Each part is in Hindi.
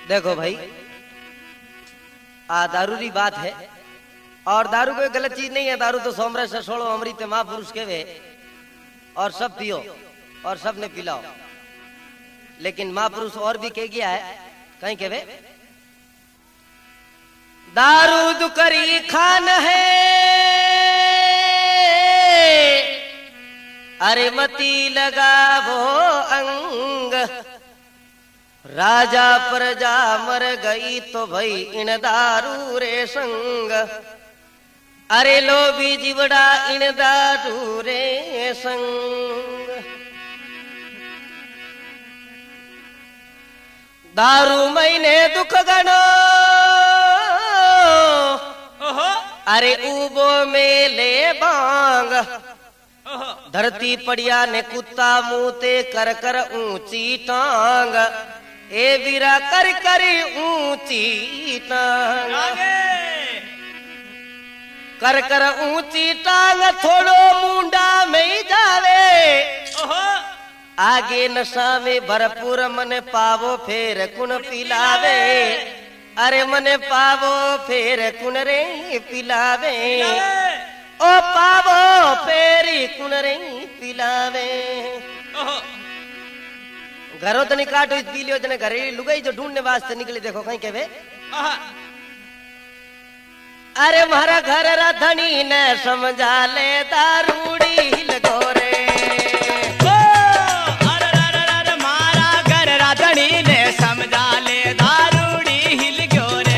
देखो भाई, दारू की बात है और दारू कोई गलत चीज नहीं है। दारू तो सोमरस से छोड़ो अमृत महापुरुष के वे और सब पियो और सब ने पिलाओ। लेकिन महापुरुष और भी कह गया है, कहीं के वे दारू दुकरी खान है, अरे मती लगावो अंग। राजा प्रजा मर गई तो भई इन दारू रे संग, अरे लो भी जीवड़ा इन दारू रे संग। दारू मैंने दुख गणो, अरे उबो मेले बांग। धरती पड़िया ने कुत्ता मुंहते कर कर ऊंची टांग, ए वीरा कर कर ऊंची टांग। कर कर ऊंची टांग थोड़ो मुंडा में जावे, आगे नशा में भरपूर मन पावो फेर कुन पिलावे। अरे मन पावो फेर कुन रे पिलावे, ओ पावो फेरी कुन रे पिलावे। घरों तो निकाटो इस पी लियो जने घरे लुगाई जो ढूंढने वास्ते निकले। देखो कहीं के वे अरे मारा घर राधनी ने समझा ले दारूड़ी लगो रे। अरे मारा घर राधनी ने समझा ले दारूड़ी हिल गयो रे।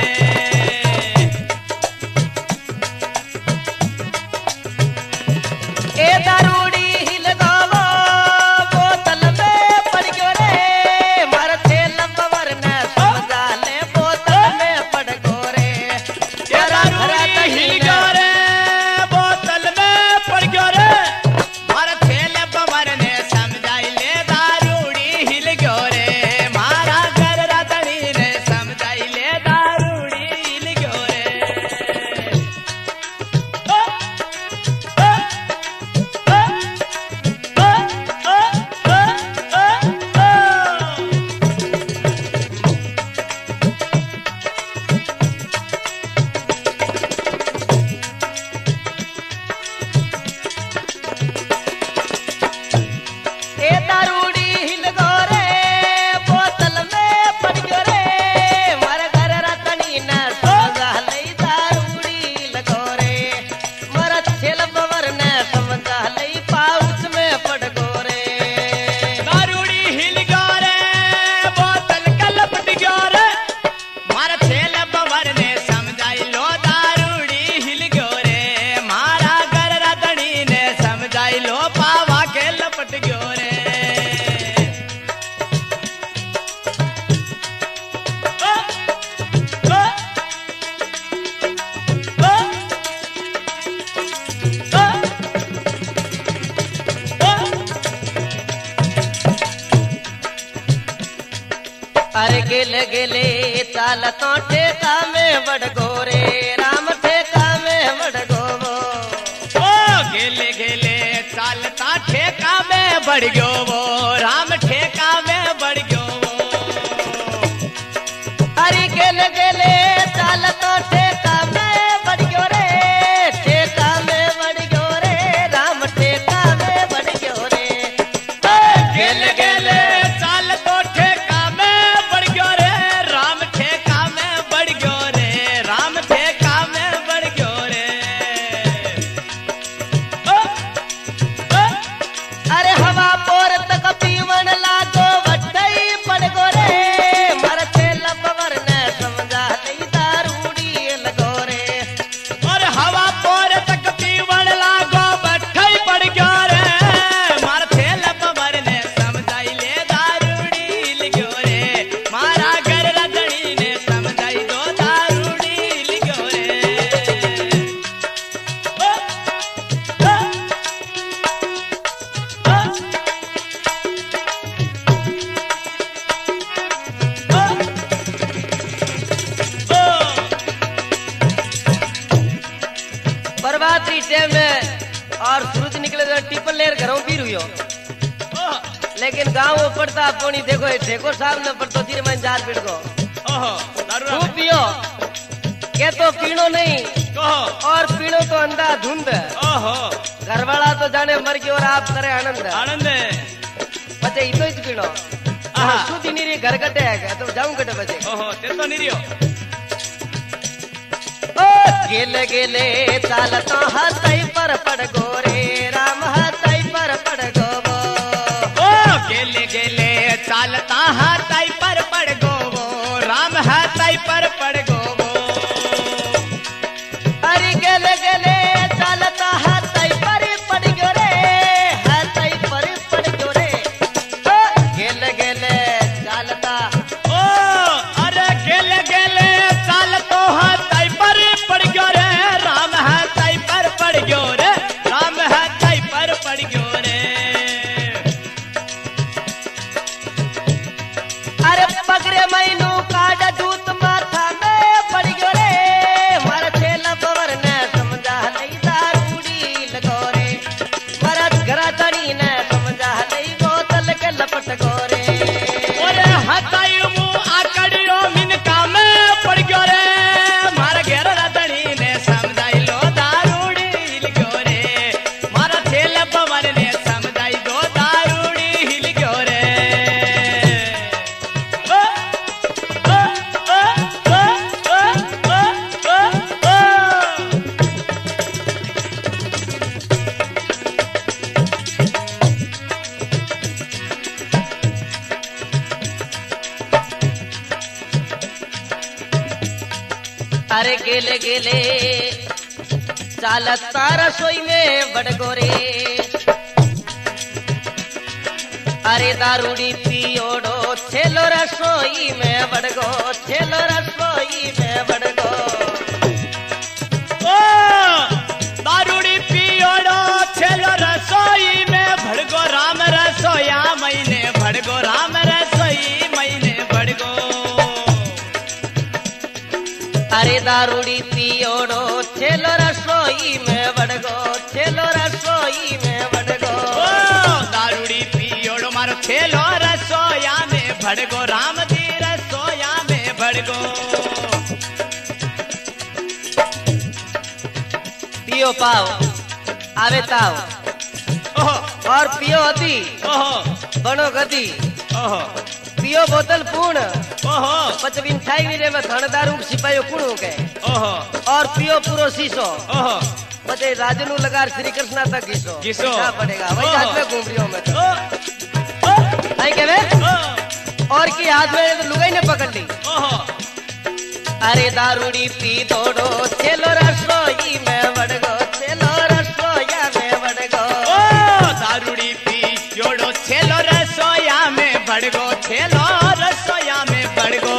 ए दारूड़ी हिल गो बोतल में पड़ गयो रे। मार थेल बवर ने समझा ले बोतल में पड़ गयो रे। हिल गयो रे बोतल में पड़ गयो रे। मारा थेल बवर ने समझाई ले दारूड़ी हिल गयो रे। मारा घर राधनी ने समझाई ले दारूड़ी हिल गयो रे। ए दारूड़ी हिल गो रे बोतल में पड़ गयो रे। मारे घर रतनी न समझा लई दारूड़ी लगो रे। मारा छेल बवर ने समझा लई पाउच में पड़ गयो रे। दारूड़ी हिल गयो रे बोतल कलपट गयो रे। मारा थेल बवर ने समझाई लो दारूड़ी हिल गयो रे। मारा घर राधनी ने समझाई लो पावा के लपट गयो रे। अरे गेले गेले चाल तो ठेका में बड़ गो रे। राम ठेका में बड़ गो वो। ओ गेले गेले चालता ठेका में बढ़ गयो वो। राम ठेका में बढ़ गयो वो। अरे गेले गेले चाल तो ठेका में बड़ गयो रे। ठेका में बड़ गयो रे। राम ठेका में बड़ गयो रे। गेले गेले चाल तो ठेका में बढ़ गयो रे। राम ठेका में बढ़ गयो रे। राम ठेका में बढ़ गयो रे। अरे हवा पोर तक पीवन लागो वटई पड़ गो रे। मर थेल बवर ने समझा लई दारूड़ी लगो रे। और हवा पोर तक पीवण लागो बठई पड़ गयो रे। मार थेल बवर ने समझाई ले दारूड़ी हिल गयो रे। मारा घर राधनी ने समझाई दो दारूड़ी हिल गयो रे। बर्बादी टाइम में और सूरज निकले तो टिपल लेर घरों पी रुयो। लेकिन गाँव पड़ता पोनी देखो ठेको साहब न पड़तो तीर में जाल पिड़ को। ओहो दारू तू राम पियो के तो पीणो नहीं कहो और पीणो तो अंधाधुंध। ओहो घरवाला तो जाने मर गयो और आप करे आनंद। आनंद बचे ही तो पीणो आहा। शुद्धि निरी घर कटे है तो जाऊं कटे बचे। ओहो ते तो निरियो ओ गेले गेले चालतो हसई पर पड़ गोरे राम हसई पर पड़ गोबो। ओ गेले गेले चालता हाथाई पर पड़ गोवो राम हाथाई पर पड़ गोवो। अरे गेले गेले चालता हसई पर पड़ गयो रे हसई पर पड़ गयो रे। ओ गेले गेले चालता ओ अरे गेले गेले चालतो हाथाई पर पड़ गयो रे राम हाथाई पर पड़ गयो रे राम हाथाई पर पड़ गयो रे। अरे पगरे मैनू काड दूत माथा में पड़ गयो रे मारा छेला पवर ने समझा नहीं दारूड़ी लगो रे मारा घरा तड़ी ने समझा नहीं बोतल के लपट गो रे। ओरे हाथाई मुंह आकड़ियो मिनका में पड़ गयो रे मारा घेर रतड़ी ने समझाई लो दारूड़ी हिल गयो रे मारा छेल पवन ने समझाई दो दारूड़ी हिल गयो रे। ओ ओ ओ ओ ओ ओ ओ अरे गेले गेले चालता रसोई में बड़ गोरे। अरे दारूड़ी पियोड़ो छेलो रसोई में बड़ गो छेलो रसोई में बड़ गो। ओ दारूड़ी पियोड़ो छेलो रसोई में भड़गो राम रसोया महीने भड़गो राम रसोई महीने भड़गो। अरे दारूड़ी पियोड़ो छेलो रसोई में बड़ गो छेलो रसोई में बड़ गो। ओ दारूड़ी पियोड़ो मारो छेलो रसोया में भड़गो राम दी रसोया में भड़गो। पियो पाओ आवे ताओ ओहो और पियो अति ओहो बनो गति। ओहो पियो बोतल पूर्ण ओहो पचबिन खाई नहीं रे मैं थण दारू सिपाहियो कुणो के ओहो और पियो पूरो शीशो ओहो बचे राजनू लगार श्री कृष्णा तक घिसो घिसो। क्या पड़ेगा वही ओहो। हाथ में घूम रही हूँ मैं तो। ओ ओ आई के वे ओ और की हाथ में तो लुगाई ने पकड़ ली। ओहो अरे दारूड़ी पी दौड़ो चलो रसोई में बढ़ गो चलो रसोया में बढ़ गो। ओ दारूड़ी पी जोड़ो छेलो रसोया में भड़गो छेलो रसोया में भड़गो।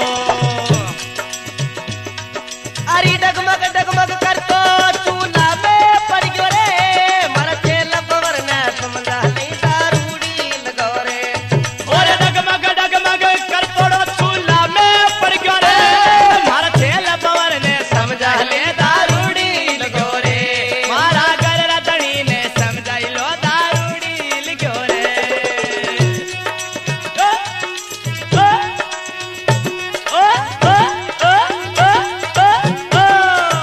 अरे डगमग डगमग कर तो चूल्हा में पड़ गयो रे मारा छेला पवर ने समझा नहीं दारूड़ी लगो रे। और डगमग डगमग कर तोड़ो चूल्हा में पड़ गयो रे मारा छेल पवर ने समझा ले दारूड़ी लगो रे मारा घर रतड़ी ने समझाई लो दारूड़ी लगो रे। ओ ओ ओ ओ ओ ओ ओ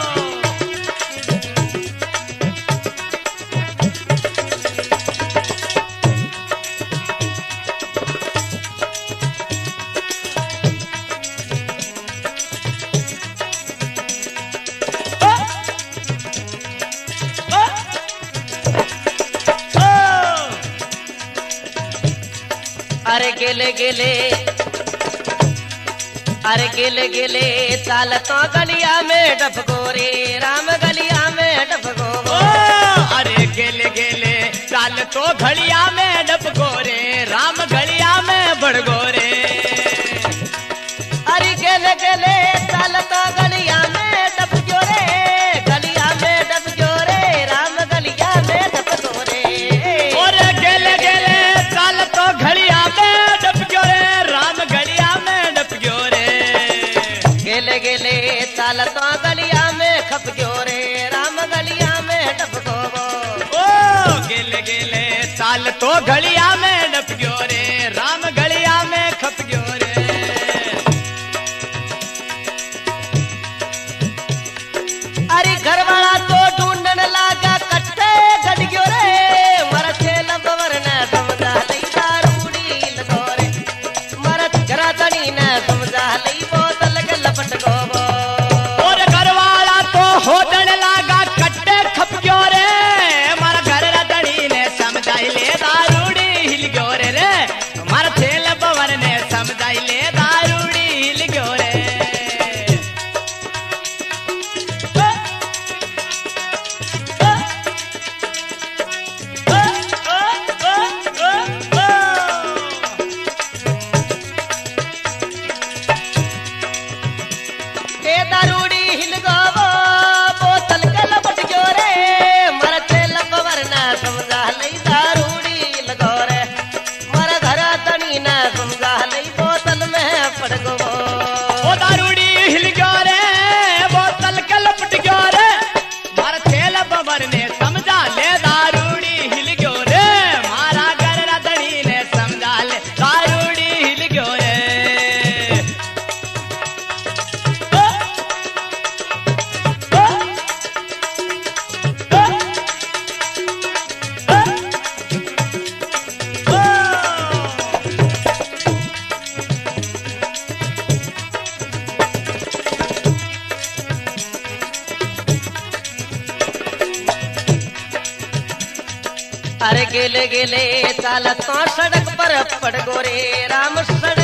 अरे गेले गेले अरे गेले गेले चाल तो गलिया में डफगो रे राम गलिया में डफगो। ओ अरे गेले गेले चाल तो घड़िया में डबगो रे राम घड़िया में बड़गो रे। अरे गेले गेले चाल तो गलिया में डफगो रे गलिया में डफगो रे राम गलिया में डफगो रे। और गेले गेले चाल तो घड़िया में डबगो रे राम घड़िया में डबगो रे। गेले गेले चाल तो गलिया में खप गयो रे राम गलिया में डफगो। ओ गेले गेले चाल तो घड़िया में डबगो रे राम घड़िया में खप गयो रे। समझा लई बोतल में पड़ गो ओ दारूड़ी हिल गयो रे बोतल के लपट गयो रे मारा थेल बबर ने समझा ले दारूड़ी हिल गयो रे मारा घर रधनी ने समझा ले दारूड़ी हिल गयो रे अरे गेले गेले चालत तो सड़क पर पड़ गोरे राम सड़क